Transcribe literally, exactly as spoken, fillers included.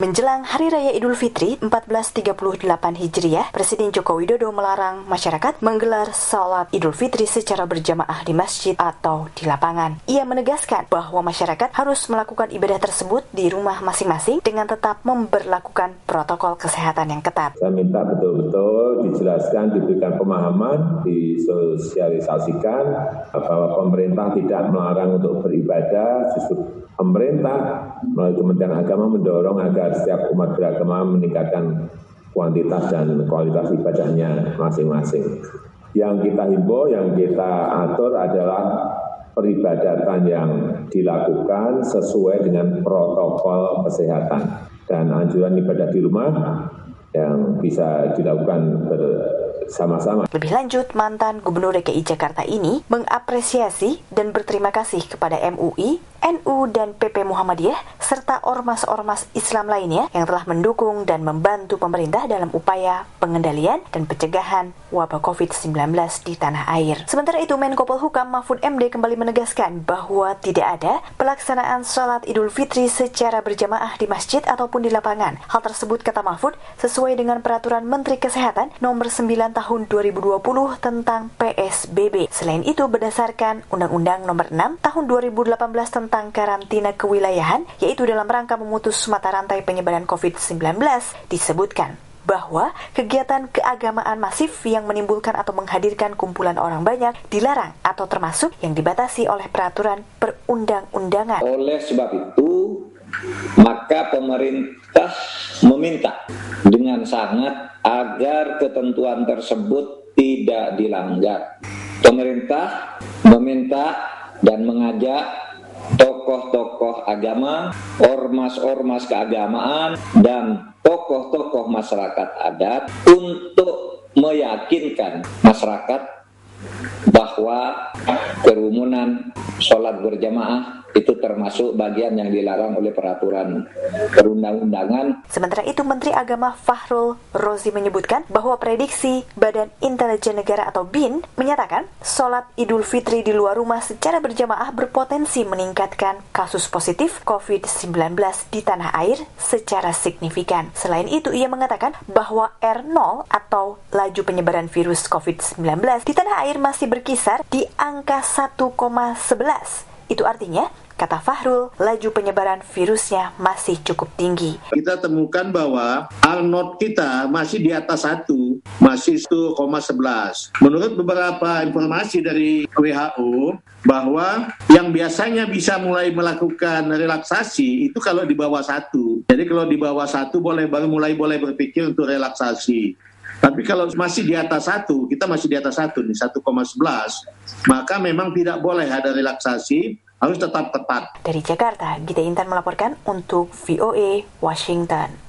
Menjelang Hari Raya Idul Fitri seribu empat ratus tiga puluh delapan Hijriah, Presiden Joko Widodo melarang masyarakat menggelar salat Idul Fitri secara berjamaah di masjid atau di lapangan. Ia menegaskan bahwa masyarakat harus melakukan ibadah tersebut di rumah masing-masing dengan tetap memberlakukan protokol kesehatan yang ketat. Saya minta betul-betul dijelaskan, diberikan pemahaman, disosialisasikan bahwa pemerintah tidak melarang untuk beribadah, justru pemerintah melalui Kementerian Agama mendorong agar setiap umat beragama meningkatkan kuantitas dan kualitas ibadahnya masing-masing. Yang kita himbau, yang kita atur adalah peribadatan yang dilakukan sesuai dengan protokol kesehatan dan anjuran ibadah di rumah yang bisa dilakukan bersama-sama. Lebih lanjut, mantan Gubernur D K I Jakarta ini mengapresiasi dan berterima kasih kepada M U I, N U, dan P P Muhammadiyah, serta ormas-ormas Islam lainnya yang telah mendukung dan membantu pemerintah dalam upaya pengendalian dan pencegahan wabah covid sembilan belas di tanah air. Sementara itu, Menko Polhukam Mahfud M D kembali menegaskan bahwa tidak ada pelaksanaan sholat Idul Fitri secara berjamaah di masjid ataupun di lapangan. Hal tersebut, kata Mahfud, sesuai dengan Peraturan Menteri Kesehatan Nomor sembilan Tahun dua ribu dua puluh tentang P S B B. Selain itu, berdasarkan Undang-Undang Nomor enam Tahun dua ribu delapan belas tentang karantina kewilayahan, yaitu dalam rangka memutus mata rantai penyebaran covid sembilan belas, disebutkan bahwa kegiatan keagamaan masif yang menimbulkan atau menghadirkan kumpulan orang banyak dilarang atau termasuk yang dibatasi oleh peraturan perundang-undangan. Oleh sebab itu, maka pemerintah meminta dengan sangat agar ketentuan tersebut tidak dilanggar. Pemerintah meminta dan mengajak tokoh-tokoh agama, ormas-ormas keagamaan, dan tokoh-tokoh masyarakat adat untuk meyakinkan masyarakat bahwa kerumunan sholat berjamaah itu termasuk bagian yang dilarang oleh peraturan perundang-undangan. Sementara itu, Menteri Agama Fahrul Rozi menyebutkan bahwa prediksi Badan Intelijen Negara atau B I N menyatakan sholat Idul Fitri di luar rumah secara berjamaah berpotensi meningkatkan kasus positif covid sembilan belas di tanah air secara signifikan. Selain itu, ia mengatakan bahwa R nol atau laju penyebaran virus covid sembilan belas di tanah air masih berkisar di angka satu koma sebelas. Itu artinya, kata Fahrul, laju penyebaran virusnya masih cukup tinggi. Kita temukan bahwa R nol kita masih di atas satu, masih satu koma sebelas. Menurut beberapa informasi dari W H O, bahwa yang biasanya bisa mulai melakukan relaksasi itu kalau di bawah satu. Jadi kalau di bawah satu boleh baru mulai boleh berpikir untuk relaksasi. Tapi kalau masih di atas satu, kita masih di atas satu nih, satu koma sebelas, maka memang tidak boleh ada relaksasi, harus tetap ketat. Dari Jakarta, Gita Intan melaporkan untuk V O A Washington.